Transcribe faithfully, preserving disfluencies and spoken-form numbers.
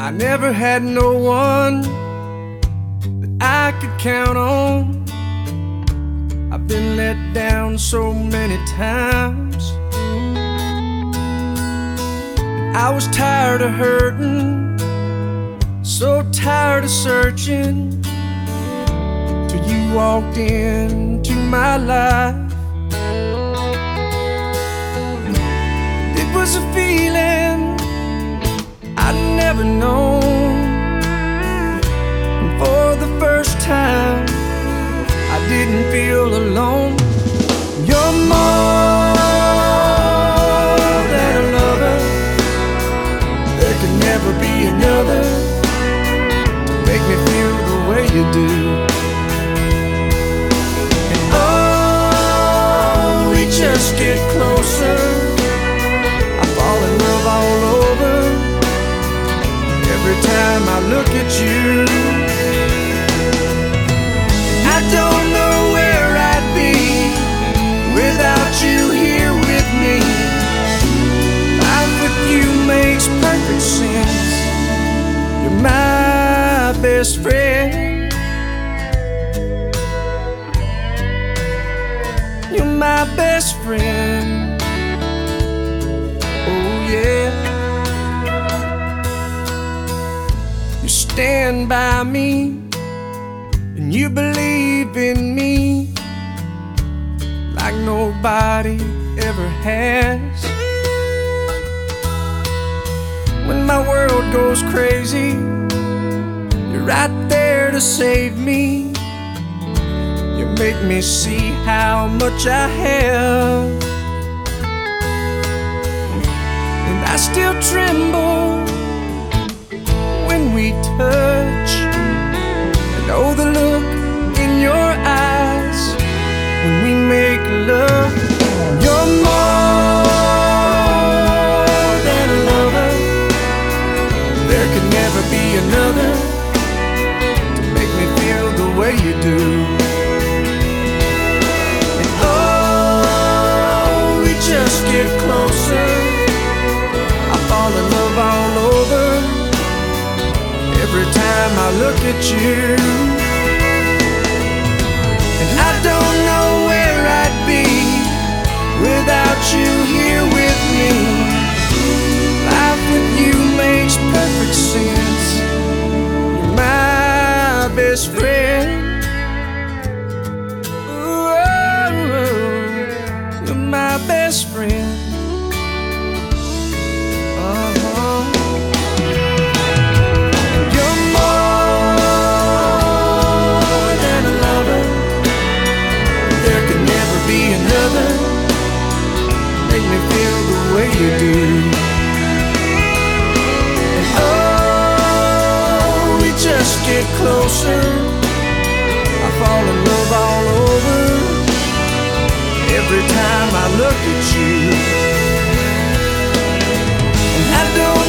I never had no one that I could count on. I've been let down so many times, and I was tired of hurting, so tired of searching, till you walked into my life. It was a feeling I'd never known, and for the first time I didn't feel alone. You're more than a lover. There could never be another to make me feel the way you do. And oh, we just get closer, I fall in love all over every time I look at you. I don't know where I'd be without you here with me. Life with you makes perfect sense. You're my best friend. You're my best friend. Oh yeah. You stand by me and you believe in me like nobody ever has. When my world goes crazy, you're right there to save me. You make me see how much I have, and I still tremble when we touch. I know the look in your eyes when we make love. You're more than a lover. There could never be another to make me feel the way you do. And oh, we just get closer, I fall in love all over every time I look at you. And I don't know where I'd be without you here with me. Life with you makes perfect sense. You're my best friend. Ooh, you're my best friend. Make me feel the way you do. And oh, we just get closer, I fall in love all over every time I look at you. And I don't